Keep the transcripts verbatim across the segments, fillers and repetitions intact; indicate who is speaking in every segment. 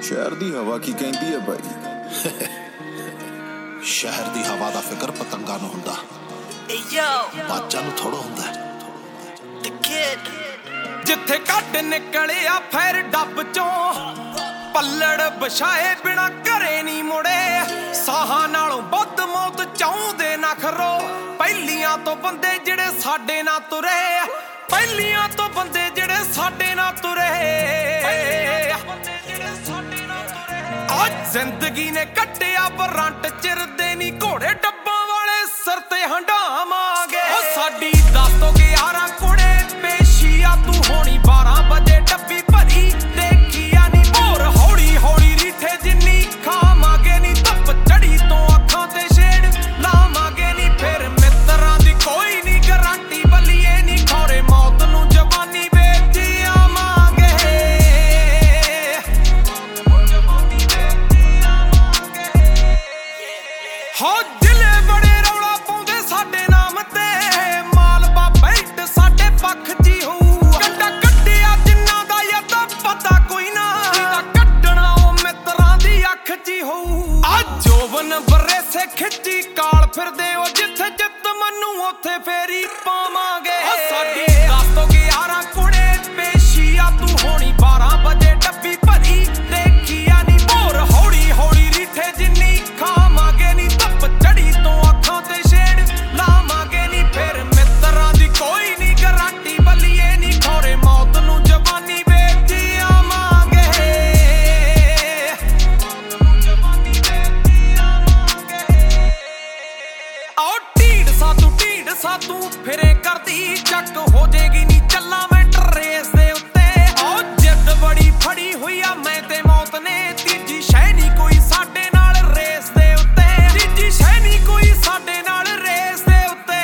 Speaker 1: शहर दी हवा की कहती है भाई।
Speaker 2: शहर दी हवा दा फिकर पतंगा नूं हुंदा, बाजां नूं थोड़ा हुंदा।
Speaker 3: जिथे कट निकलिया फिर डब चों पल्लड़ बछाए बिना घरे नहीं मुड़े। साहां नालों बद मौत चाहुंदे ना खरो, पहलियां तो बंदे जिहड़े साडे ना तुरे, पहलियां तो बंदे जिहड़े साडे ना तुरे। आज जिंदगी ने कट्टिया बरंट चिरदे नी घोड़े डब्बां वाले सिर ते हंडावांगे। ओ साडी दस तो ग्यारह कुड़े पेशिया तू होनी बारह बजे डब्बी भरी देखिया नी भोर हौली हौली रीठे जिन्नी खावांगे नी धुप चढ़ी तो अखां ते शेड लावांगे नी। फिर मित्रां दी कोई नी गारंटी बलिए नी खौरे मौत नूं जवानी वेच आवांगे। हो जिले बड़े रौला पाउंदे साडे नाम ते, मालवा बेल्ट साडे पक्ष जी होऊ। कंडा कट्टिया जिन्ना दा यदा पता कोई ना, कड्डना ओ मित्रां दी अख जी होऊ। आ जोबन बरेसे खिच्ची काल फिरदे ओ जिथे जित मनु उथे फेरी पावांगे। ओ साडी दस तो ग्यारह कुड़े पेशिया तू होनी बारह बजे डब्बी भरी देखिया नी भोर हौली हौली रीठे जिन्नी खावांगे नी धुप चढ़ी तो अखां ते शेड लावांगे नी। फिर मित्रां दी कोई नी गारंटी बलिए नी खौरे मौत नूं जवानी वेच आवांगे। आओ ढीड सा तू ढीड सा तू फिरे करदी चक हो जेगी नी चला मैं रेस दे उत्ते। आओ जिद बड़ी फड़ी हुई आ मैं ते मौत ने, तीजी शै नी कोई साडे नाल रेस दे उत्ते, तीजी शै नी कोई साडे नाल रेस दे उत्ते।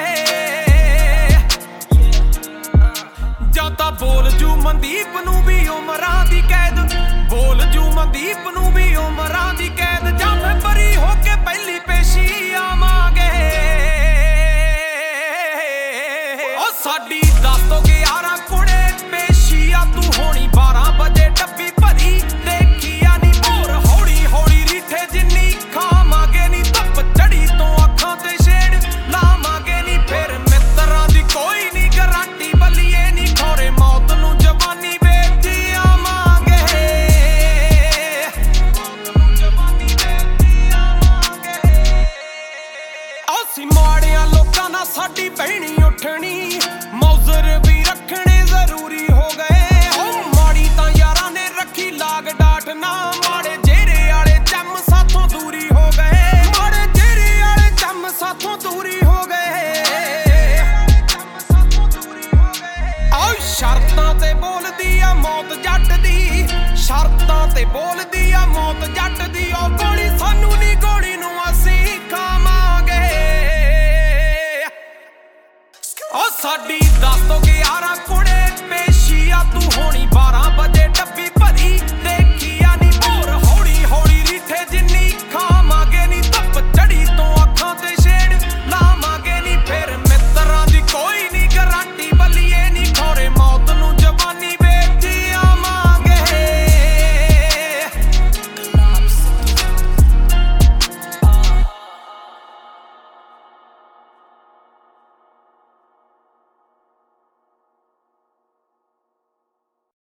Speaker 3: जां तां बोल जू मनदीप नूं भी उमरां दी कैद, बोल जू मनदीप नूं भी उमरां दी कैद, जां मैं बरी हो के पहली पेशी आवांगे। ओ साडी दस तो ग्यारह कुड़े पेशिया तू होनी बारह बजे डब्बी भरी देखिया नी भोर हौली हौली रीठे जिन्नी खावांगे नी धुप चढ़ी तो अखां ते शेड लावांगे नी। फिर मित्रां दी कोई नी गारंटी बलिए नी खौरे मौत नूं जवानी वेच आवांगे। ਅਸੀਂ ਮਾੜਿਆਂ ਲੋਕਾਂ ਨਾਲ ਸਾਡੀ ਬਹਿਣੀ ਉੱਠਣੀ, ਮੌਜ਼ਰ ਵੀ ਰੱਖਣੇ ਜ਼ਰੂਰੀ ਹੋ ਗਏ। ਓ ਮਾੜੀ ਤਾਂ ਯਾਰਾਂ ਨੇ ਰੱਖੀ ਲਾਗ ਡਾਟ ਨਾ, ਮਾੜੇ ਜੇਰੇ ਵਾਲੇ ਚੰਮ ਸਾਥੋਂ ਦੂਰੀ ਹੋ ਗਏ, ਮਾੜੇ ਜੇਰੇ ਵਾਲੇ ਚੰਮ ਸਾਥੋਂ ਦੂਰੀ ਹੋ ਗਏ। ਆਓ ਸ਼ਰਤਾਂ ਤੇ ਬੋਲਦੀ ਆ ਮੌਤ ਜੱਟ ਦੀ, ਸ਼ਰਤਾਂ ਤੇ ਬੋਲਦੀ ਆ ਮੌਤ ਜੱਟ ਦੀ। ਉਹ ਗੋਲੀ ਸਾਨੂੰ ਨੀ ਗੋਲੀ ਨੂੰ ਅਸੀਂ ਖਾਵਾਂਗੇ। ओ साडी दस तो ग्यारह कुड़े पेशिया तू होनी बारह